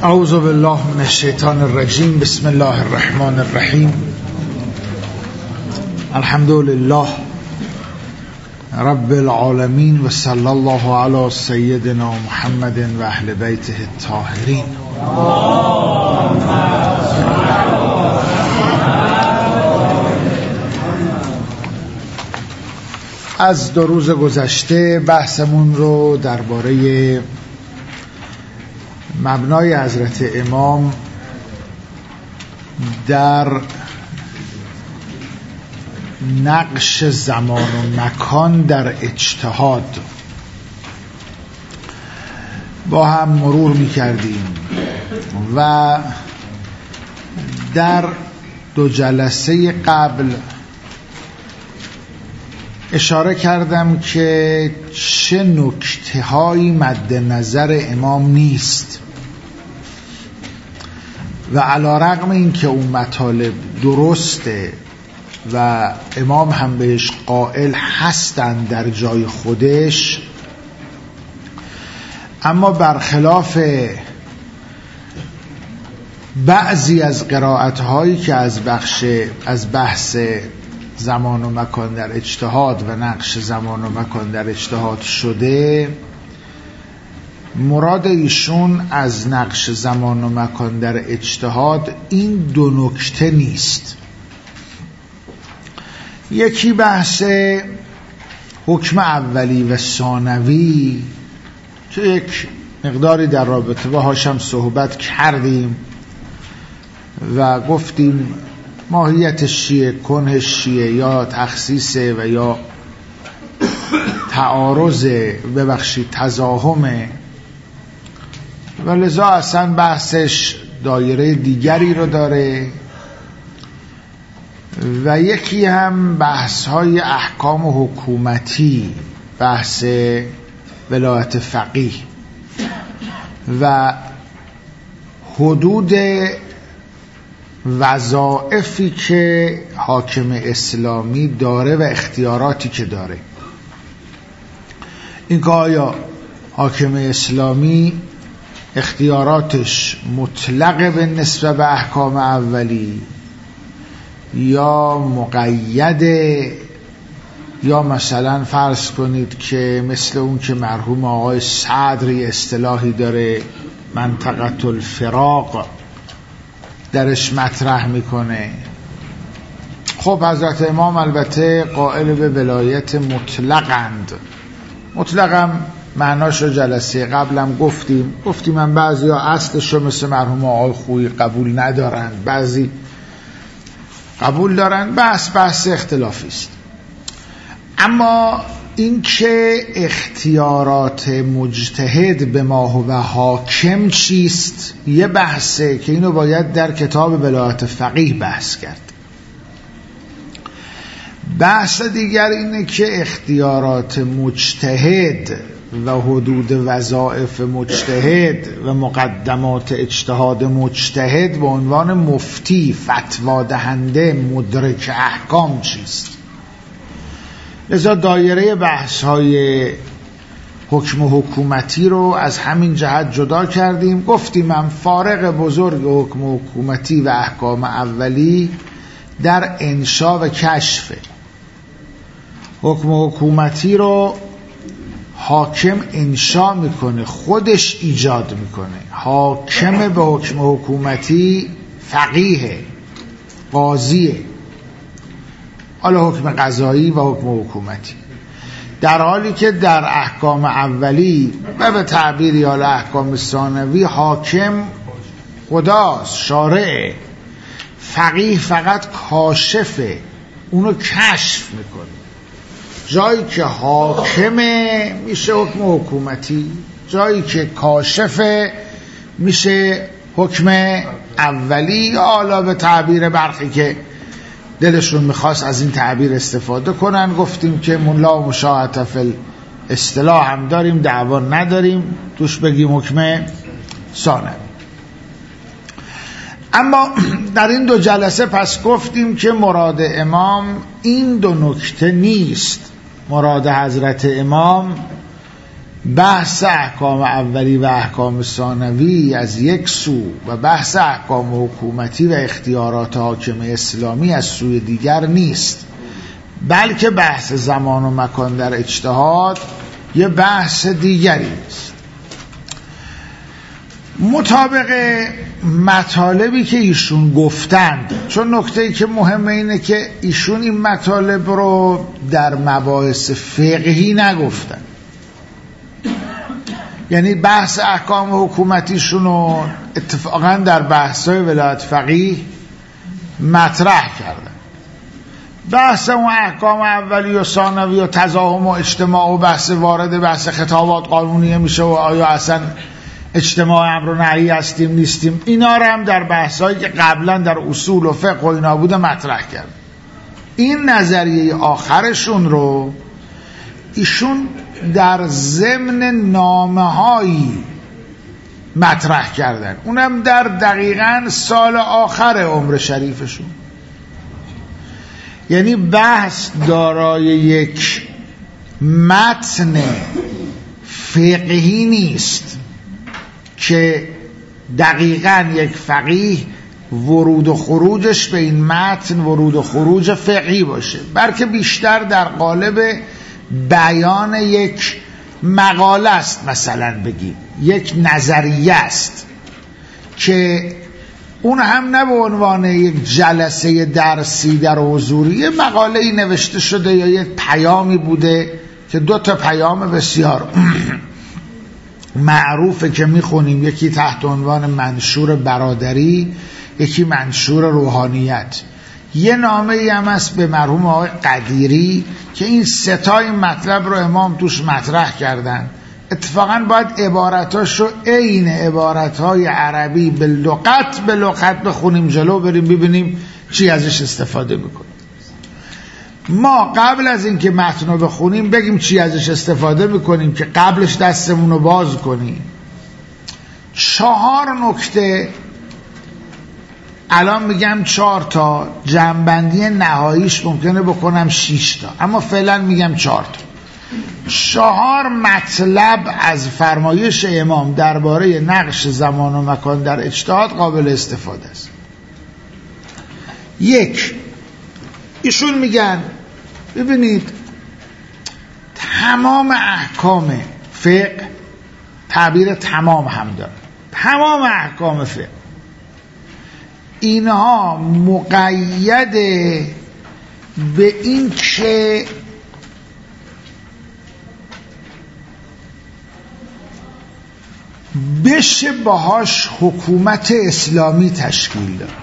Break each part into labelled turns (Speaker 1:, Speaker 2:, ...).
Speaker 1: اعوذ بالله من الشیطان الرجیم. بسم الله الرحمن الرحیم. الحمد لله رب العالمین و صلی الله علی سیدنا محمد و اهل بیته الطاهرین. از 2 روز گذشته بحثمون رو درباره مبنای حضرت امام در نقش زمان و مکان در اجتهاد با هم مرور می‌کردیم و در 2 جلسه قبل اشاره کردم که چه نکته‌هایی مد نظر امام نیست و علی رغم این که اون مطالب درسته و امام هم بهش قائل هستن در جای خودش، اما برخلاف بعضی از قرائت‌هایی که از بحث زمان و مکان در اجتهاد و نقش زمان و مکان در اجتهاد شده، مراد ایشون از نقش زمان و مکان در اجتهاد این 2 نکته نیست. یکی بحث حکم اولی و ثانوی که یک مقداری در رابطه باهاش هم صحبت کردیم و گفتیم ماهیتش چیه، کنهش چیه، یا تخصیصه و یا تعارضه، تزاحمه، و لذا اصلا بحثش دایره دیگری رو داره. و یکی هم بحث های احکام حکومتی، بحث ولایت فقیه و حدود وظایفی که حاکم اسلامی داره و اختیاراتی که داره. این که آیا حاکم اسلامی اختیاراتش مطلقه به نسبت به احکام اولی یا مقیده، یا مثلا فرض کنید که مثل اون که مرحوم آقای صدری اصطلاحی داره منطقه الفراق درش مطرح میکنه. خب حضرت امام البته قائل به ولایت مطلقند. مطلقم معناش رو جلسه قبلم گفتیم من بعضی ها اصلش رو مثل مرحوم آقای خویی قبول ندارند، بعضی قبول دارند، بحث اختلافی است. اما این که اختیارات مجتهد به ما هو حاکم چیست یه بحثه که اینو باید در کتاب ولایت فقیه بحث کرد. بحث دیگر اینه که اختیارات مجتهد و حدود وظایف مجتهد و مقدمات اجتهاد مجتهد به عنوان مفتی، فتوا دهنده، مدرک احکام چیست. لذا دایره بحث های حکم حکومتی رو از همین جهت جدا کردیم. گفتیم من فارق بزرگ حکم حکومتی و احکام اولی در انشا و کشفه. حکم حکومتی رو حاکم انشا میکنه، خودش ایجاد میکنه. حاکم به حکم حکومتی فقیه، قاضیه، حالا حکم قضایی و حکم حکومتی، در حالی که در احکام اولی و به تعبیری حالا احکام ثانوی حاکم خداست، شارعه. فقیه فقط کاشفه، اونو کشف میکنه. جایی که حاکمه میشه حکم حکومتی، جایی که کاشفه میشه حکم اولی، حالا به تعبیر برخی که دلشون میخواست از این تعبیر استفاده کنن. گفتیم که ملا و مشاهده فی اصطلاح هم داریم، دعوا نداریم توش بگیم حکم ثانوی. اما در این 2 جلسه پس گفتیم که مراد امام این 2 نکته نیست. مراد حضرت امام بحث احکام اولی و احکام ثانوی از یک سو و بحث احکام حکومتی و اختیارات حاکم اسلامی از سوی دیگر نیست، بلکه بحث زمان و مکان در اجتهاد یه بحث دیگری است. مطابق مطالبی که ایشون گفتند، چون نکته‌ای که مهمه اینه که ایشون این مطالب رو در مباحث فقهی نگفتن، یعنی بحث احکام حکومتیشون رو اتفاقا در بحث‌های ولایت فقیه مطرح کردن. بحث اون احکام اولی و ثانوی و تزاحم و اجتماع و بحث وارد بحث خطابات قانونیه میشه و آیا اصلا اجتماع امر و نهی هستیم نیستیم، اینا رو هم در بحثایی که قبلا در اصول و فقه و اینا بوده مطرح کرد. این نظریه آخرشون رو ایشون در ضمن نامه‌هایی مطرح کردن، اونم در دقیقاً سال آخر عمر شریفشون. یعنی بحث دارای یک متن فقهی نیست که دقیقاً یک فقیه ورود و خروجش به این متن ورود و خروج فقهی باشه، بلکه بیشتر در قالب بیان یک مقاله است، مثلا بگیم یک نظریه است که اون هم نه به عنوان یک جلسه درسی در حضوری، یه مقاله‌ای نوشته شده یا یک پیامی بوده که 2 پیام بسیار معروفه که میخونیم، یکی تحت عنوان منشور برادری، یکی منشور روحانیت. یه نامه ای هم هست به مرحوم آقای قدیری که این 3 این مطلب رو امام توش مطرح کردن. اتفاقا باید عبارتاش رو عین عبارتهای عربی به لغت بخونیم جلو بریم ببینیم چی ازش استفاده میکنیم. ما قبل از اینکه متن رو بخونیم بگیم چی ازش استفاده میکنیم که قبلش دستمون رو باز کنیم. 4 نکته الان میگم 4 تا، جمع‌بندی نهاییش ممکنه بکنم 6 تا، اما فعلا میگم 4 تا. 4 مطلب از فرمایش امام درباره نقش زمان و مکان در اجتهاد قابل استفاده است. 1، ایشون میگن ببینید تمام احکام فقه، تعبیر تمام هم داره، تمام احکام فقه اینها مقید به این که بشه باهاش حکومت اسلامی تشکیل داد.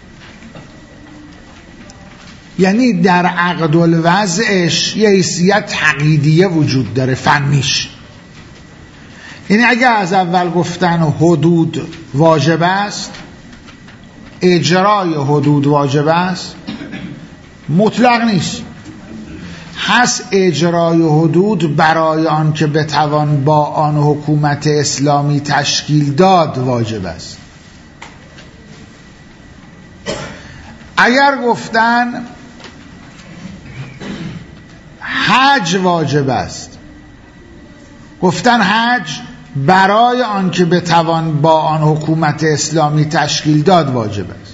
Speaker 1: یعنی در عقد الوضعش یه حیثیت تقییدیه وجود داره فنیش. یعنی اگه از اول گفتن حدود واجب است، اجرای حدود واجب است، مطلق نیست. هست اجرای حدود برای آن که بتوان با آن حکومت اسلامی تشکیل داد واجب است. اگر گفتن حج واجب است، گفتن حج برای آن که بتوان با آن حکومت اسلامی تشکیل داد واجب است.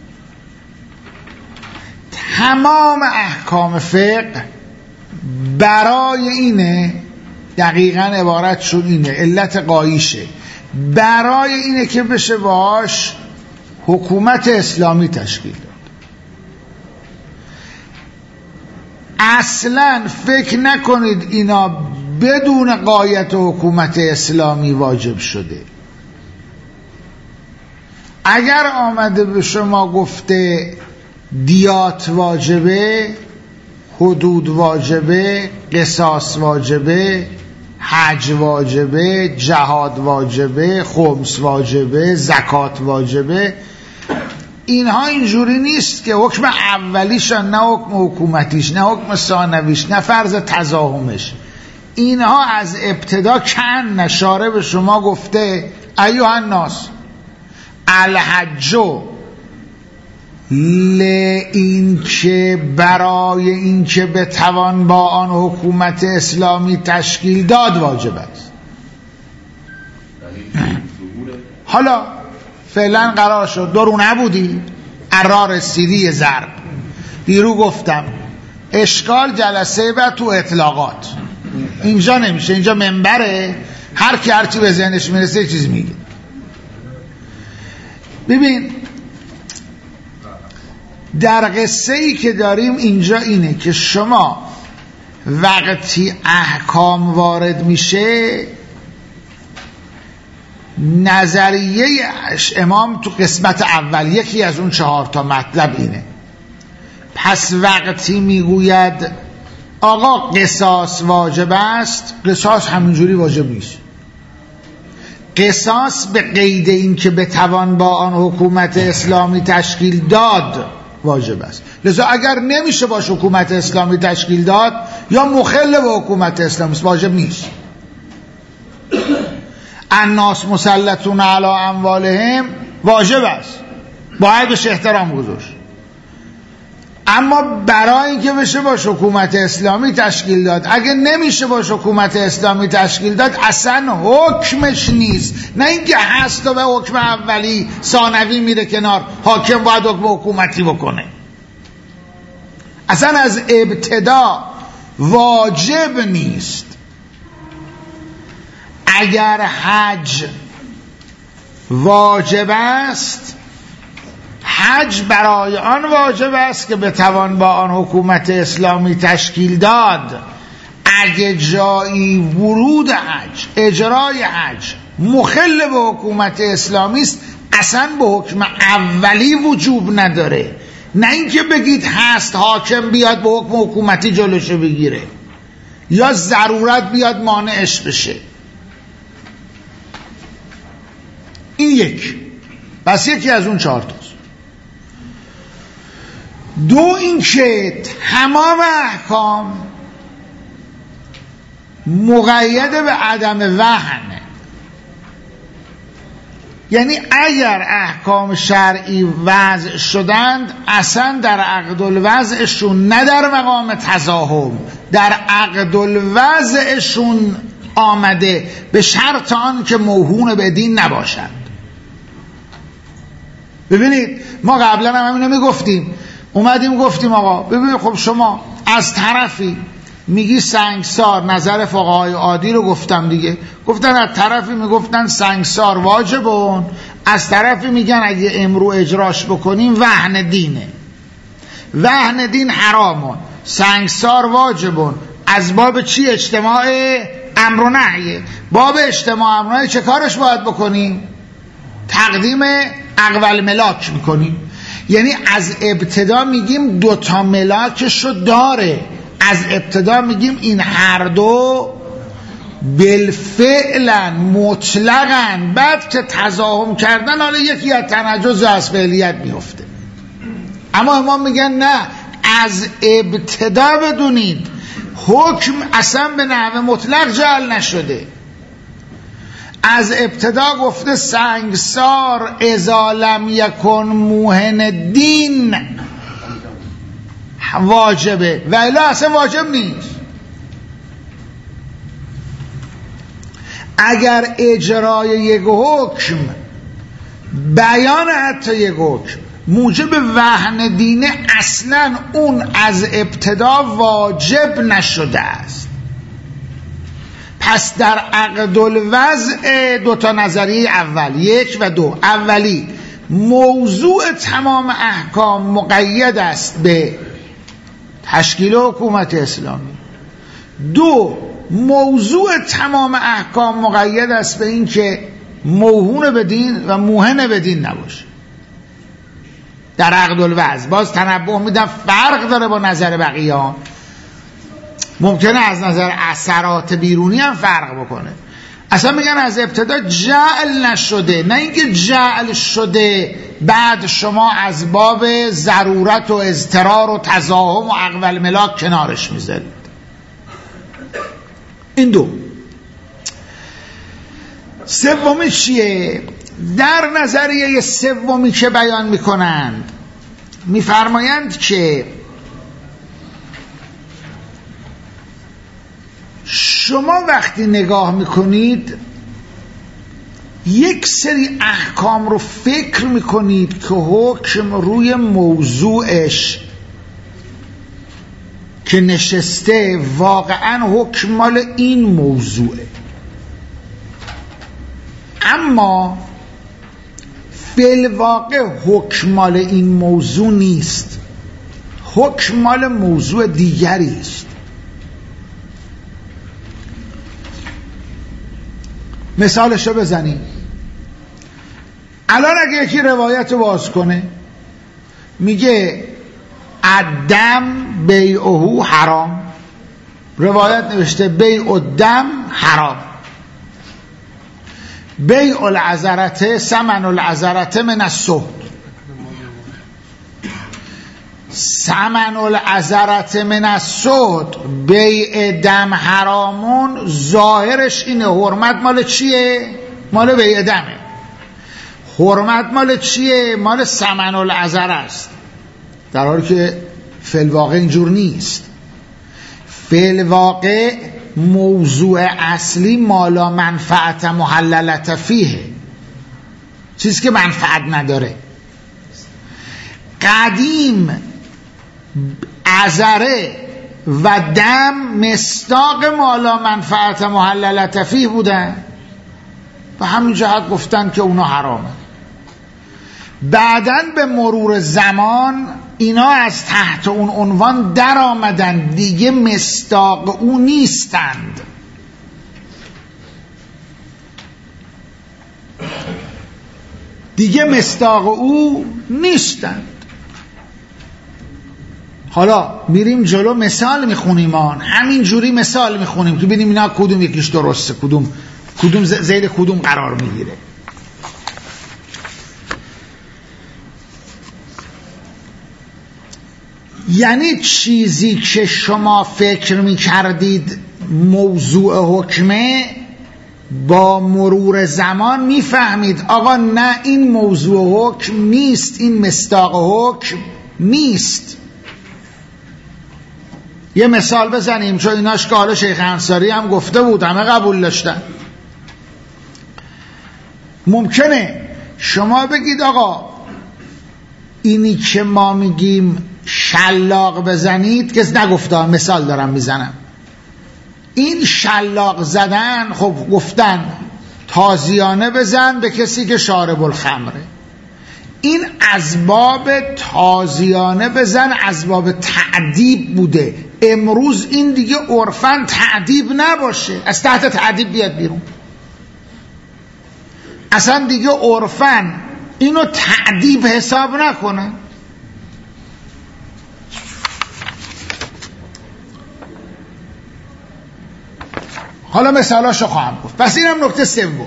Speaker 1: تمام احکام فقه برای اینه، دقیقاً عبارت شد اینه، علت قایشه برای اینه که بشه باش حکومت اسلامی تشکیل داد. اصلاً فکر نکنید اینا بدون قایت حکومت اسلامی واجب شده. اگر آمده به شما گفته دیات واجبه، حدود واجبه، قصاص واجبه، حج واجبه، جهاد واجبه، خمس واجبه، زکات واجبه، اینها اینجوری نیست که حکم اولیشان نه حکم حکومتیش نه حکم ثانویش نه فرض تزاحمش، اینها از ابتدا کن نشاره به شما گفته ایها الناس الحجو این که برای این که بتوان با آن حکومت اسلامی تشکیل داد واجب است. حالا فعلا قرار شد درو نبودی قرار رسیدی ضرب. دیرو گفتم اشکال جلسه بعد تو اطلاقات، اینجا نمیشه، اینجا منبره، هر کی هرچی به ذهنش میرسه چیز میگه. ببین در قصه ای که داریم اینجا اینه که شما وقتی احکام وارد میشه، نظریه امام تو قسمت اول یکی از اون 4 تا مطلب اینه. پس وقتی میگوید آقا قصاص واجب است، قصاص همینجوری واجب نیست. قصاص به قید این که بتوان با آن حکومت اسلامی تشکیل داد واجب است. لذا اگر نمیشه باش حکومت اسلامی تشکیل داد یا مخل به حکومت اسلامی واجب نیست. الناس مسلطون علی اموالهم واجب است، باید بهش احترام گذاشت. اما برای اینکه بشه باش حکومت اسلامی تشکیل داد، اگه نمیشه باش حکومت اسلامی تشکیل داد اصلا حکمش نیست. نه اینکه هست و به حکم اولی ثانوی میره کنار، حاکم باید حکم حکومتی بکنه. اصلا از ابتدا واجب نیست. اگر حج واجب است، حج برای آن واجب است که بتوان با آن حکومت اسلامی تشکیل داد. اگه جایی ورود حج، اجرای حج مخل به حکومت اسلامی است، اصلا به حکم اولی وجوب نداره. نه اینکه بگید هست حاکم بیاد به حکم حکومتی جلوشو بگیره یا ضرورت بیاد مانعش بشه. این یک، بس یکی از اون 4 تاست. دو، این که تمام احکام مقید به عدم وهنه. یعنی اگر احکام شرعی وضع شدند، اصلا در عقد الوضعشون نه در مقام تزاحم، در عقد الوضعشون آمده به شرط آن که موهون به دین نباشند. ببینید ما قبلا هم همینو میگفتیم، اومدیم گفتیم آقا ببینید خب شما از طرفی میگی سنگسار، نظر فقهای عادی رو گفتم دیگه، گفتن از طرفی میگفتن سنگسار واجبون، از طرفی میگن اگه امرو اجراش بکنیم وهن دینه، وهن دین حرامون، سنگسار واجبون. از باب چی؟ اجتماع امر و نهیه. باب اجتماع امر و نهی چه کارش باید بکنیم؟ تقدیم اقوال ملاک میکنیم. یعنی از ابتدا میگیم 2 تا ملاکشو داره، از ابتدا میگیم این هر دو بالفعلا مطلقاً، بعد که تزاحم کردن حالا یکی از تنجز از فعلیت میفته. اما امام میگن نه، از ابتدا بدونید حکم اصلا به نحو مطلق جعل نشده. از ابتدا گفته سنگسار اذا لم یکن موهن دین واجبه و الا اصلا واجب نیست. اگر اجرای یک حکم، بیان حتی یک حکم موجب وهن دینه، اصلا اون از ابتدا واجب نشده است. پس در عقد الوضع 2 تا نظریه اول، 1 و 2، اولی موضوع تمام احکام مقید است به تشکیل حکومت اسلامی. 2، موضوع تمام احکام مقید است به این که موهون به دین و موهن به دین نباشه. در عقد الوضع باز تنبه میدم فرق داره با نظر بقیه ها، ممکنه از نظر اثرات بیرونی هم فرق بکنه. اصلا میگن از ابتدا جعل نشده، نه اینکه جعل شده بعد شما از باب ضرورت و اضطرار و تزاحم و اقوال ملاک کنارش میذارید. این 2. سومی چیه؟ در نظریه سومی که بیان میکنند میفرمایند که شما وقتی نگاه میکنید یک سری احکام رو فکر میکنید که حکم روی موضوعش که نشسته واقعا حکم مال این موضوعه، اما فی الواقع حکم مال این موضوع نیست، حکم مال موضوع دیگری است. مثالش رو بزنیم. الان اگه یکی روایت باز کنه میگه الدم بیعه حرام، روایت نوشته بیع الدم حرام، بیع العذرته ثمن العذرته من السهد، ثمن العذرته من السهد، بیع دم حرامون، ظاهرش اینه حرمت مال چیه؟ مال بیع دمه. حرمت مال چیه؟ مال ثمن العذره است، در حالی که فی الواقع اینجور نیست. فی الواقع موضوع اصلی مالا منفعت محللت فیه، چیزی که منفعت نداره. قدیم عذره و دم مصداق مالا منفعت محللت فیه بودن، و همین جهت گفتن که اونا حرامه. بعداً به مرور زمان اینا از تحت اون عنوان در آمدن، دیگه مصداق او نیستند. دیگه مصداق او نیستند. حالا میریم جلو مثال میخونیم، همین جوری مثال میخونیم که ببینیم اینا کدوم یکیش درسته، کدوم زیر کدوم قرار میگیره. یعنی چیزی که شما فکر میکردید موضوع حکمه، با مرور زمان میفهمید آقا نه، این موضوع حکم نیست، این مصداق حکم نیست. یه مثال بزنیم، چون ایناش که حالا شیخ انصاری هم گفته بود، همه قبول داشتن. ممکنه شما بگید آقا اینی که ما میگیم شلاق بزنید، کس نگفته، مثال دارم میزنم، این شلاق زدن خب گفتن تازیانه بزن به کسی که شارب الخمره، این اسباب تازیانه بزن اسباب تعدیب بوده. امروز این دیگه عرفاً تعدیب نباشه، از تحت تعدیب بیاد بیرون، اصلا دیگه عرفاً اینو تعدیب حساب نکنه. حالا مثالاشو خواهم گفت. پس اینم نکته سوم.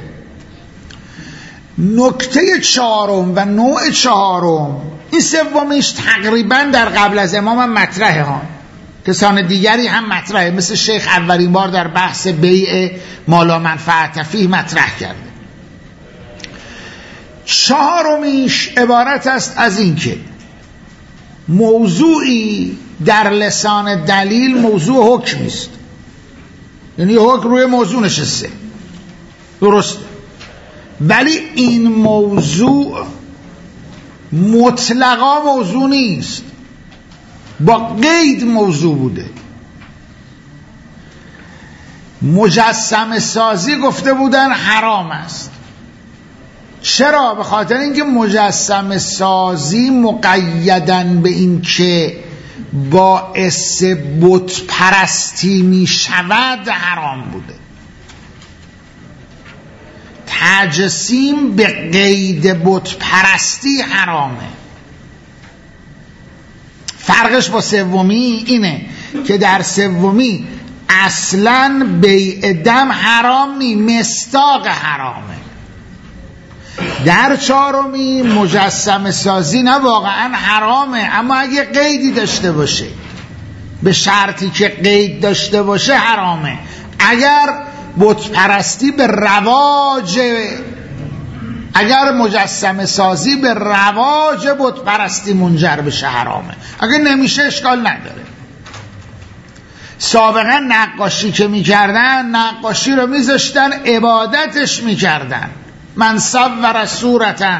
Speaker 1: نکته چهارم و نوع چهارم، این سومیش تقریبا در قبل از امام هم مطرحه ها، کسان دیگری هم مطرحه، مثل شیخ اولین بار در بحث بیع مالا منفعت فیه مطرح کرده. چهارمیش عبارت است از این که موضوعی در لسان دلیل موضوع حکمی است، یعنی حکم روی موضوع نشسته، درست، ولی این موضوع مطلقا موضوع نیست، با قید موضوع بوده. مجسم سازی گفته بودن حرام است. چرا؟ به خاطر اینکه مجسم سازی مقیدن به این که باعث بت پرستی می شود حرام بوده. تجسیم به قید بت پرستی حرامه. فرقش با سومی اینه که در سومی اصلاً بیع دم حرام نی، مصداق حرامه. در چهارمی مجسم سازی نه واقعا حرامه، اما اگه قیدی داشته باشه، به شرطی که قید داشته باشه حرامه. اگر بت پرستی به رواج، اگر مجسم سازی به رواج بت پرستی منجر بشه حرامه. اگر نمیشه اشکال نداره. سابقا نقاشی که میکردن، نقاشی رو میذاشتن عبادتش میکردن، من صور صورتن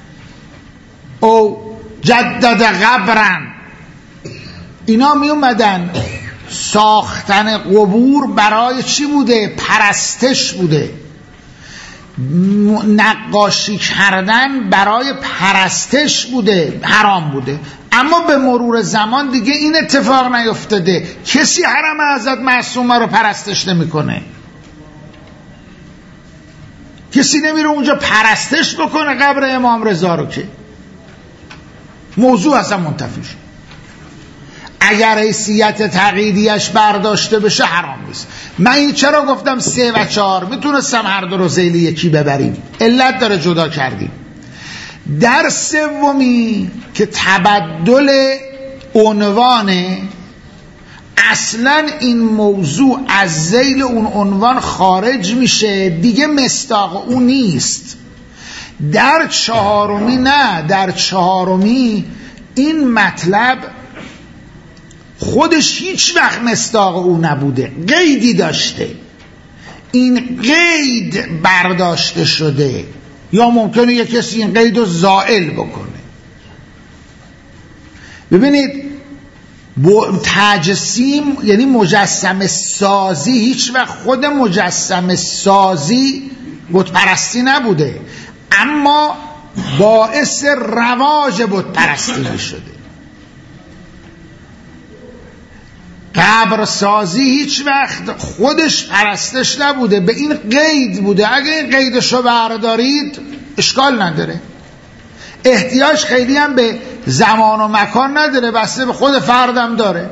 Speaker 1: او جدد قبرن. اینا می اومدن ساختن قبور برای چی بوده؟ پرستش بوده. نقاشی کردن برای پرستش بوده، حرام بوده. اما به مرور زمان دیگه این اتفاق نیفتاده، کسی حرم حضرت معصومه رو پرستش نمیکنه، کسی نمیره اونجا پرستش بکنه قبر امام رضا رو، که موضوع اصلا منتفی شد. اگر حیثیت تقییدیش برداشته بشه حرام نیست. من این چرا گفتم 3 و 4 میتونستم هر دو رو ذیل یکی ببریم، علت داره جدا کردیم. در سومی که تبدل عنوانه، اصلا این موضوع از ذیل اون عنوان خارج میشه، دیگه مصداق اون نیست. در 4می نه، در 4می این مطلب خودش هیچ وقت مصداق او نبوده، قیدی داشته، این قید برداشته شده، یا ممکنه یک کسی این قید رو زائل بکنه. ببینید تجسیم یعنی مجسمه سازی، هیچ وقت خود مجسمه سازی بت پرستی نبوده، اما باعث رواج بت پرستی شده. قبر سازی هیچ وقت خودش پرستش نبوده، به این قید بوده. اگه این قیدشو بردارید اشکال نداره، احتیاج خیلی هم به زمان و مکان نداره، بسته به خود فردم داره.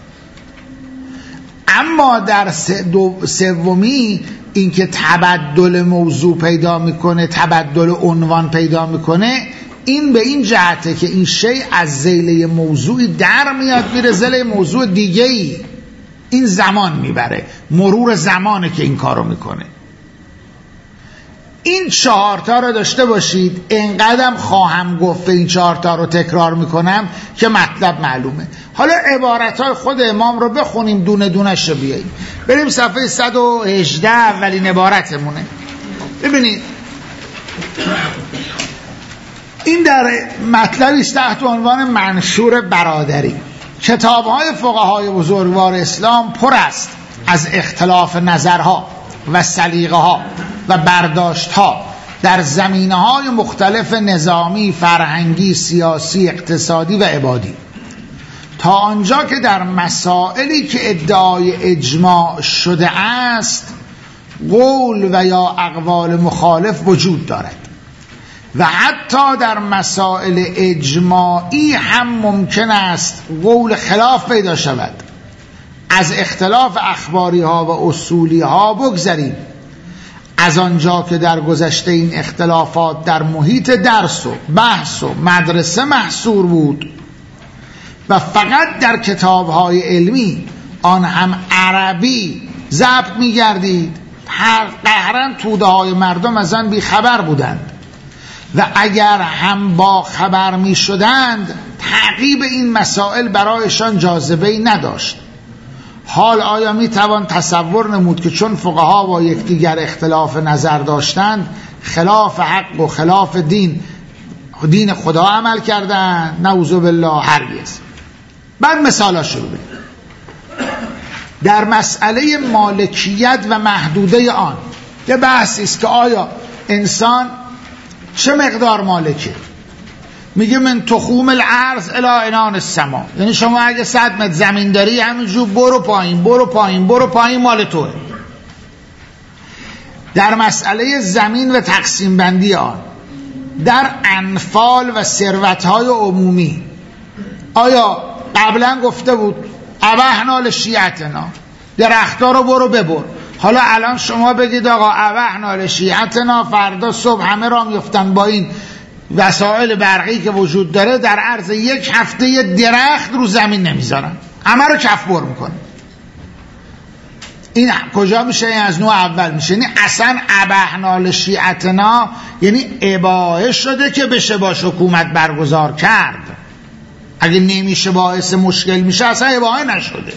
Speaker 1: اما در سومی این که تبدل موضوع پیدا میکنه، تبدل عنوان پیدا میکنه، این به این جهته که این شیء از ذیل موضوعی در میاد میره ذیل موضوع دیگه‌ای. این زمان میبره، مرور زمانه که این کارو میکنه. این 4 تا رو داشته باشید. اینقدرم خواهم گفت، این 4 تا رو تکرار میکنم که مطلب معلومه. حالا عبارتهای خود امام رو بخونیم، دونه دونش رو بیاییم. بریم صفحه 118 اولین عبارتمونه. ببینید این در مطلبی است تحت عنوان منشور برادری. کتاب‌های فقهای بزرگوار اسلام پر است از اختلاف نظرها و سلیقه‌ها و برداشت‌ها در زمینه‌های مختلف نظامی، فرهنگی، سیاسی، اقتصادی و عبادی، تا آنجا که در مسائلی که ادعای اجماع شده است قول و یا اقوال مخالف وجود دارد و حتی در مسائل اجماعی هم ممکن است قول خلاف پیدا شود. از اختلاف اخباری ها و اصولی ها بگذریم. از آنجا که در گذشته این اختلافات در محیط درس و بحث و مدرسه محصور بود و فقط در کتاب های علمی، آن هم عربی، ضبط می گردید، قهرن توده های مردم از آن بی خبر بودند و اگر هم با خبر می شدند تعقیب این مسائل برایشان جاذبه‌ای نداشت. حال آیا می توان تصور نمود که چون فقها با یکدیگر اختلاف نظر داشتند خلاف حق و خلاف دین خدا عمل کردند؟ نعوذ بالله، هرگز. بعد مثالا شروع بید. در مسئله مالکیت و محدوده آن یه بحثی است که آیا انسان چه مقدار مالکه؟ میگه من تخوم الارض الی عنان السما، یعنی شما اگه 100 متر زمین داری همینجور برو پایین برو پایین برو پایین مال توه. در مسئله زمین و تقسیم بندی آن در انفال و ثروت‌های عمومی، آیا قبلا گفته بود ابحنا لشیعتنا، درخت‌ها رو برو ببر، حالا الان شما بگید آقا ابحنا لشیعتنا، فردا صبح همه را میفتن با این وسایل برقی که وجود داره در عرض 1 هفته یه درخت رو زمین نمیذارن، همه رو کف بر میکنن. این کجا میشه؟ این از نوع اول میشه. یعنی اصلا ابحنا لشیعتنا یعنی اباحه شده که بشه باش حکومت برگزار کرد. اگه نمیشه باعث مشکل میشه اصلا اباحه نشده.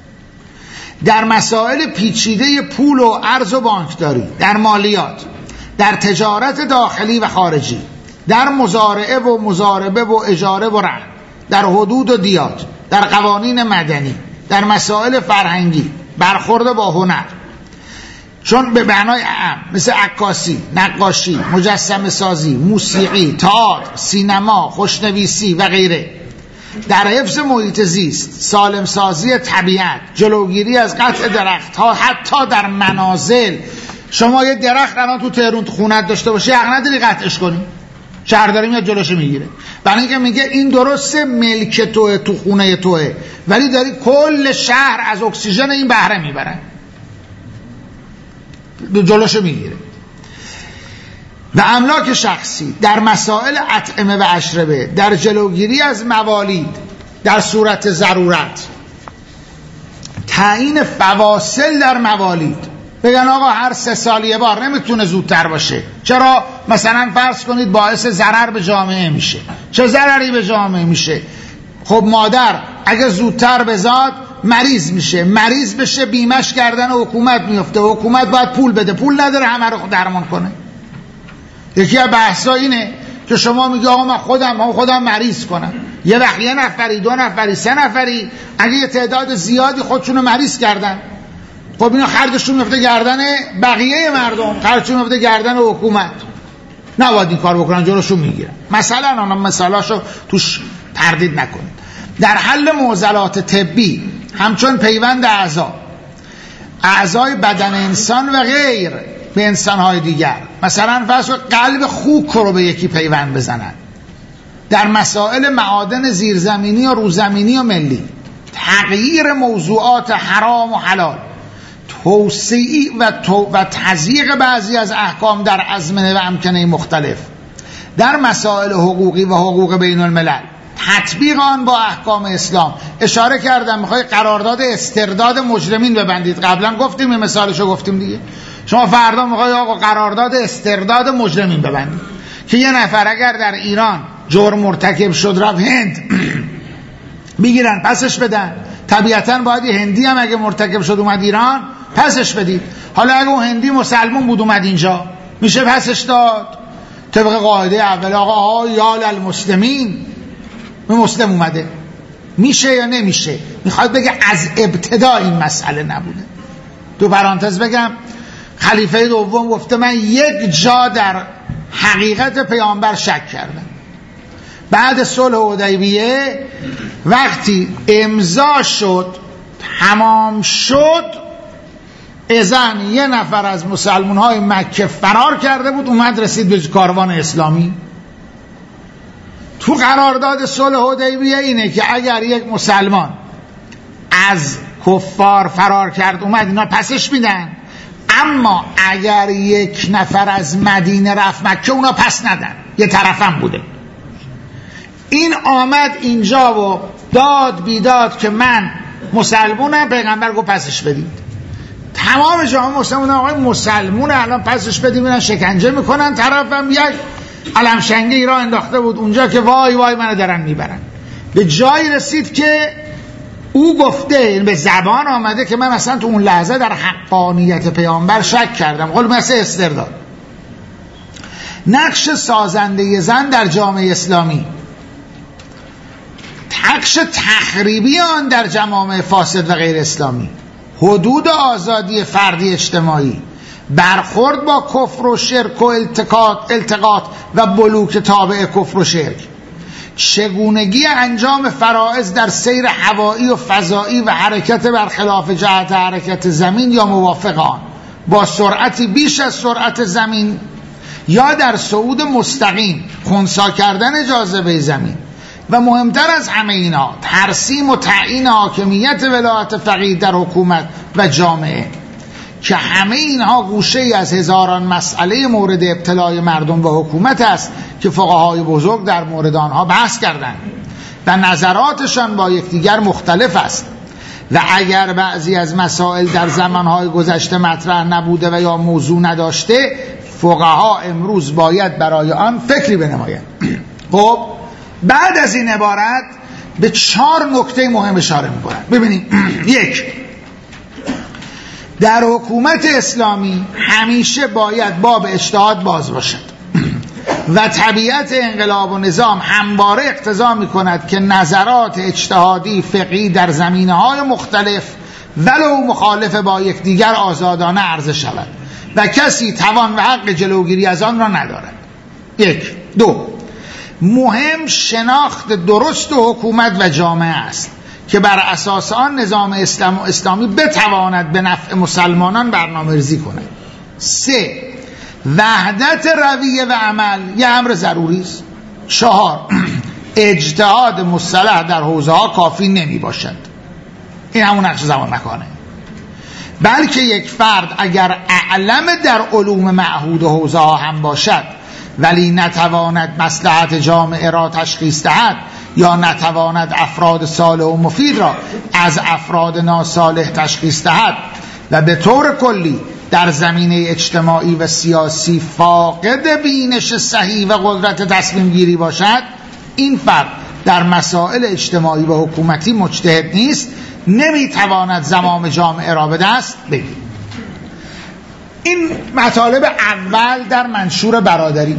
Speaker 1: در مسائل پیچیده پول و ارز و بانکداری، در مالیات، در تجارت داخلی و خارجی، در مزارعه و مضاربه و اجاره و رهن، در حدود و دیات، در قوانین مدنی، در مسائل فرهنگی، برخورد با هنر، چون به معنای اعم مثل عکاسی، نقاشی، مجسمه سازی، موسیقی، تئاتر، سینما، خوشنویسی و غیره، در حفظ محیط زیست، سالم سازی طبیعت، جلوگیری از قطع درخت‌ها، حتی در منازل. شما یه درخت الان تو تهران تو خونت داشته باشی، حق نداری قطعش کنی، شهرداری میاد جلوش میگیره، برای اینکه میگه این درسته ملک توه، تو خونه توه، ولی داری کل شهر از اکسیژن این بهره میبرن، جلوش میگیره. و املاک شخصی، در مسائل اطعمه و اشربه، در جلوگیری از موالید در صورت ضرورت، تعیین فواصل در موالید، بگن آقا هر 3 سال یه بار، نمیتونه زودتر باشه. چرا؟ مثلا فرض کنید باعث ضرر به جامعه میشه. چه ضرری به جامعه میشه؟ خب مادر اگه زودتر بزاد مریض میشه، مریض بشه بیمش گردن حکومت میفته، حکومت باید پول بده، پول نداره همه رو درمان کنه. یکی از بحثا اینه که شما میگی آقا من خودم مریض کنم، یه وقت 1 نفری 2 نفری 3 نفری اگه یه تعداد زیادی خودشونو مریض کردن، خب اینا خرجشون میفته گردن بقیه مردم، خرجشون میفته گردن حکومت، نباید این کار بکنن، جلوشون میگیرن. مثلا اونم مثالاشو توش تردید نکنید. در حل معضلات طبی همچون پیوند اعضای بدن انسان و غیر به انسانهای دیگر، مثلا فرض قلب خوک رو به یکی پیوند بزنن، در مسائل معادن زیرزمینی و روزمینی و ملی، تغییر موضوعات حرام و حلال، توسعی و تضییق بعضی از احکام در ازمنه و امکنه مختلف، در مسائل حقوقی و حقوق بین الملل، تطبیق آن با احکام اسلام. اشاره کردم میخوای قرارداد استرداد مجرمین ببندید، قبلا گفتیم این مثالشو گفتیم دیگه. شما فردا میخوای آقا قرارداد استرداد مجرمین ببندید که یه نفر اگر در ایران جرم مرتکب شد رفت هند میگیرن پسش بدن، طبیعتا باید یه هندی هم اگه مرتکب شد اومد ایران پسش بدید. حالا اگه اون هندی مسلمون بود اومد اینجا میشه پسش داد طبق قاعده اول، آقا یال المسلمین، به مسلم اومده، میشه یا نمیشه؟ میخواد بگه از ابتدا این مسئله نبوده. تو پرانتز بگم خلیفه دوم گفته من 1 جا در حقیقت پیامبر شک کردم. بعد صلح حدیبیه وقتی امضا شد تمام شد، اذن 1 نفر از مسلمان های مکه فرار کرده بود، اومد رسید به کاروان اسلامی. تو قرارداد صلح حدیبیه اینه که اگر یک مسلمان از کفار فرار کرد اومد اینا پسش میدن، اما اگر 1 نفر از مدینه رفت مکه اونا پس ندن، یه طرفم بوده. این آمد اینجا و داد بیداد که من مسلمونم، پیغمبر گفت پسش بدید. تمام جامعه مسلمون آقای مسلمون الان پسش بدید، میرن شکنجه میکنن، طرفم یک علم شنگه ایران انداخته بود اونجا که وای وای منو دارن میبرن. به جایی رسید که او گفته، به زبان آمده که من اصلا تو اون لحظه در حقانیت پیامبر شک کردم. قول مثل استرداد. نقش سازنده زن در جامعه اسلامی، نقش تخریبی آن در جوامع فاسد و غیر اسلامی، حدود آزادی فردی اجتماعی، برخورد با کفر و شرک و التقاط و بلوک تابع کفر و شرک، چگونگی انجام فرائض در سیر هوایی و فضایی و حرکت برخلاف جهت حرکت زمین یا موافق آن با سرعتی بیش از سرعت زمین یا در صعود مستقیم، خنثی کردن جاذبه زمین، و مهمتر از همه اینا ترسیم و تعیین حاکمیت ولایت فقیه در حکومت و جامعه، که همه اینها گوشه ای از هزاران مسئله مورد ابتلای مردم و حکومت است که فقهای بزرگ در مورد آنها بحث کردند و نظراتشان با یکدیگر مختلف است. و اگر بعضی از مسائل در زمانهای گذشته مطرح نبوده و یا موضوع نداشته، فقها امروز باید برای آن فکری بنمایند. خب بعد از این عبارت به 4 نکته مهم اشاره می‌کنند. ببینید، 1، در حکومت اسلامی همیشه باید باب اجتهاد باز باشد و طبیعت انقلاب و نظام همواره اقتضا می‌کند که نظرات اجتهادی فقهی در زمینه‌های مختلف ولو مخالف با یکدیگر آزادانه عرضه شود و کسی توان و حق جلوگیری از آن را ندارد. 1. 2. مهم شناخت درست حکومت و جامعه است که بر اساس آن نظام اسلامی بتواند به نفع مسلمانان برنامه‌ریزی کند. 3. وحدت رویه و عمل یه امر ضروری است. 4. اجتهاد مصطلح در حوزه‌ها کافی نمی باشد. این همون نقش زمان مکانه، بلکه یک فرد اگر اعلم در علوم معهود و حوزه‌ها هم باشد ولی نتواند مصلحت جامعه را تشخیص دهد یا نتواند افراد صالح و مفید را از افراد ناصالح تشخیص دهد و به طور کلی در زمینه اجتماعی و سیاسی فاقد بینش صحیح و قدرت تصمیم گیری باشد، این فرد در مسائل اجتماعی و حکومتی مجتهد نیست، نمیتواند زمام جامعه را به دست بگیرد. این مطالب اول در منشور برادری.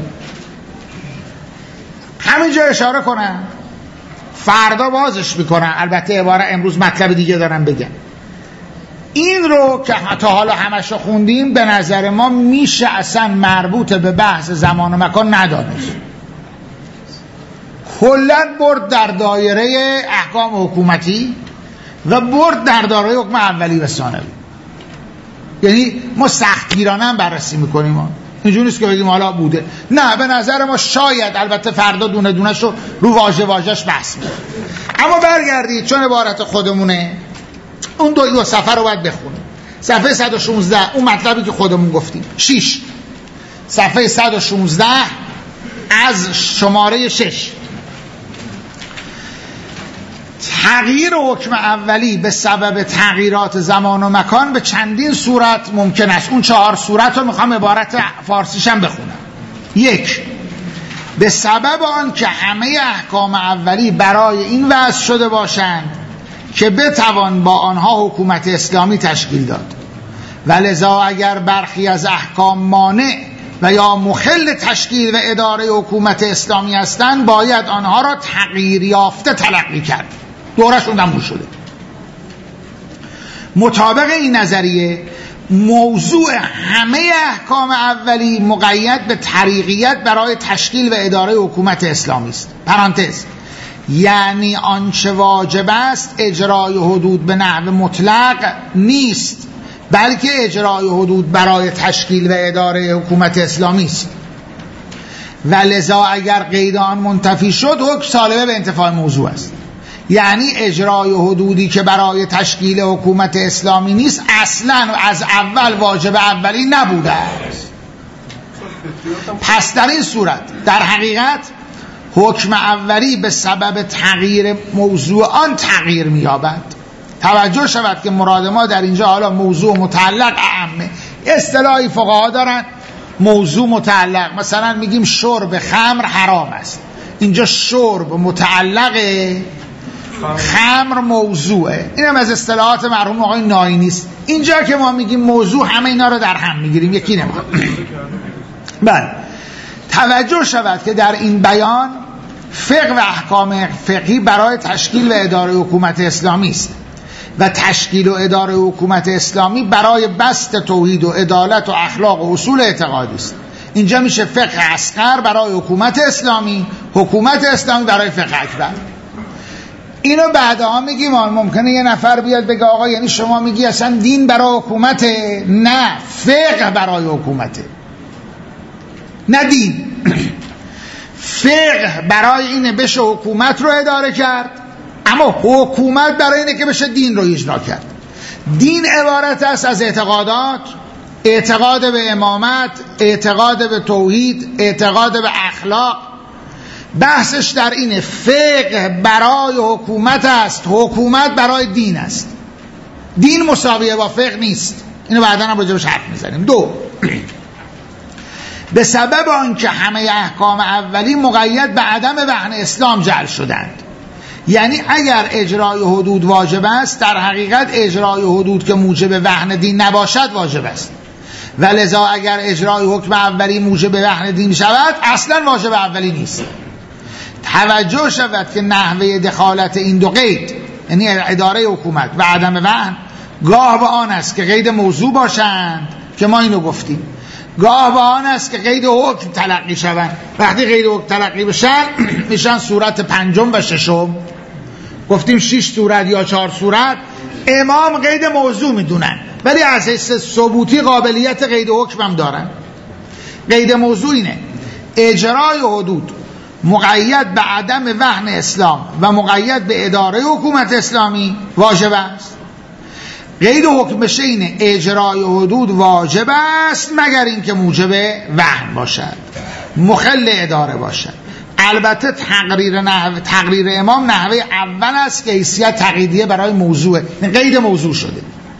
Speaker 1: همینجا اشاره کنم، فردا بازش میکنم، البته عباره امروز مطلب دیگه دارم بگم. این رو که تا حالا همش رو خوندیم به نظر ما میشه اصلا مربوط به بحث زمان و مکان ندانست. کلاً برد در دایره احکام حکومتی و برد در دایره حکم اولی و ثانوی. یعنی ما سختگیرانه هم بررسی میکنیم، اینجوری نیست که بگیم حالا بوده، نه، به نظر ما شاید، البته فردا دونه دونش رو واژه واژه‌اش بحث میکنیم. اما برگردید چون عبارت خودمونه، اون دو صفحه رو باید بخونیم. صفحه 116 اون مطلبی که خودمون گفتیم. 6 صفحه 116 از شماره 6. تغییر حکم اولی به سبب تغییرات زمان و مکان به چندین صورت ممکن است. اون 4 صورت رو میخوام عبارت فارسیشم بخونم. 1. به سبب آن که همه احکام اولی برای این وضع شده باشند که بتوان با آنها حکومت اسلامی تشکیل داد و لذا اگر برخی از احکام مانع و یا مخل تشکیل و اداره حکومت اسلامی هستند باید آنها را تغییر یافته تلقی کرد. دورشون دنبال شده. مطابق این نظریه موضوع همه احکام اولی مقید به طریقیت برای تشکیل و اداره حکومت اسلامی است. پرانتز، یعنی آنچه واجب است اجرای حدود به نحو مطلق نیست، بلکه اجرای حدود برای تشکیل و اداره حکومت اسلامی است و لذا اگر قید آن منتفی شد حکم سالبه به انتفاع موضوع است. یعنی اجرای حدودی که برای تشکیل حکومت اسلامی نیست اصلا از اول واجب اولی نبوده است. پس در این صورت در حقیقت حکم اولی به سبب تغییر موضوع آن تغییر می‌یابد. توجه شود که مراد ما در اینجا حالا موضوع متعلق اعمه. اصطلاحی فقها دارن موضوع متعلق، مثلا میگیم شرب خمر حرام است، اینجا شرب متعلقه، خمر موضوعه. این هم از اصطلاحات مرحوم آقای ناینی است. اینجا که ما میگیم موضوع همه اینا رو در هم میگیریم، یکی نمیخواد. بله، توجه شود که در این بیان فقه و احکام فقهی برای تشکیل و اداره حکومت اسلامی است و تشکیل و اداره حکومت اسلامی برای بسط توحید و عدالت و اخلاق و اصول اعتقادی است. اینجا میشه فقه اصغر برای حکومت اسلامی، حکومت اسلامی برای فقه اکبر. اینو بعدها میگیم. ممکنه یه نفر بیاد بگه آقا یعنی شما میگی اصلا دین برای حکومته؟ نه، فقه برای حکومته، نه دین. فقه برای اینه بشه حکومت رو اداره کرد، اما حکومت برای اینه که بشه دین رو اجرا کرد. دین عبارت است از اعتقادات، اعتقاد به امامت، اعتقاد به توحید، اعتقاد به اخلاق. بحثش در اینه فقه برای حکومت است، حکومت برای دین است. دین مساویه با فقه نیست. اینو بعدا هم راجعش حرف میزنیم. 2. به سبب آنکه همه احکام اولی مقید به عدم وهن اسلام جعل شدند، یعنی اگر اجرای حدود واجب است، در حقیقت اجرای حدود که موجب وهن دین نباشد واجب است، و لذا اگر اجرای حکم اولی موجب وهن دین شود اصلا واجب اولی نیست. توجه شود که نحوه دخالت این دو قید، یعنی اداره حکومت و عدم وهن، گاه به آن است که قید موضوع باشند که ما اینو گفتیم، گاه به آن است که قید حکم تلقی شوند. وقتی قید حکم تلقی بشن میشن صورت پنجم و ششم. گفتیم 6 صورت یا 4 صورت امام قید موضوع میدونن، ولی از حیث ثبوتی قابلیت قید حکم هم دارن. قید موضوع اینه: اجرای حدود مقید به عدم وهن اسلام و مقید به اداره حکومت اسلامی واجب است. قید حکم بشه اینه: اجرای حدود واجب است مگر اینکه موجب وهن باشد، مخل اداره باشد. البته تقریر امام نحوه اول است که حیثیت تقییدیه برای موضوع، قید موضوع شده.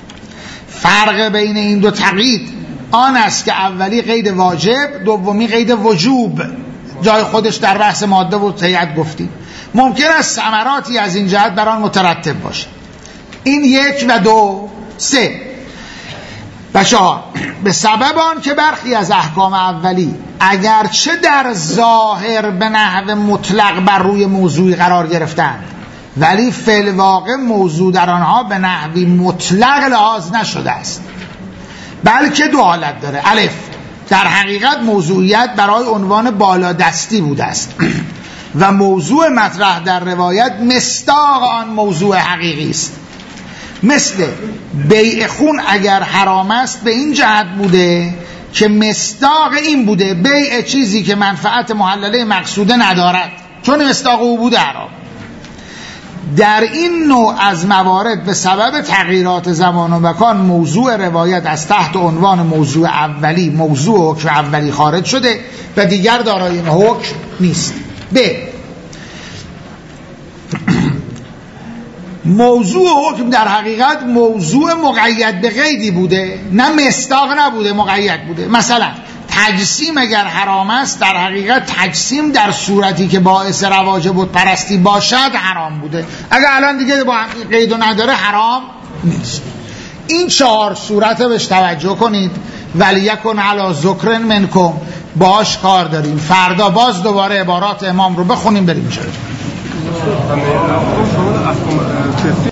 Speaker 1: فرق بین این دو تقیید آن است که اولی قید واجب، دومی قید وجوب. جای خودش در بحث ماده و هیئت گفتیم. ممکن است ثمراتی از این جهت بر آن مترتب باشه. این 1 و 2 3 و 4 به سبب آن که برخی از احکام اولی اگرچه در ظاهر به نحو مطلق بر روی موضوعی قرار گرفتند، ولی فی الواقع موضوع در آنها به نحوی مطلق لحاظ نشده است، بلکه 2 حالت داره. الف، در حقیقت موضوعیت برای عنوان بالادستی بوده است و موضوع مطرح در روایت مصداق آن موضوع حقیقی است. مثل بیع خون اگر حرام است به این جهت بوده که مصداق این بوده بیع چیزی که منفعت محلله مقصوده ندارد، چون مصداق او بوده حرام. در این نوع از موارد به سبب تغییرات زمان و مکان موضوع روایت از تحت عنوان موضوع اولی، موضوع حکم اولی خارج شده و دیگر دارای حکم نیست. ب، موضوع حکم در حقیقت موضوع مقید به قیدی بوده، نه مصداق نبوده، مقید بوده. مثلا تجسیم اگر حرام است، در حقیقت تجسیم در صورتی که باعث رواج بت پرستی باشد حرام بوده، اگر الان دیگه با قید و نداره حرام نیست. این 4 صورت بهش توجه کنید. ولیکن علی ذکر منکم، باش کار داریم. فردا باز دوباره عبارات امام رو بخونیم بریم جلو.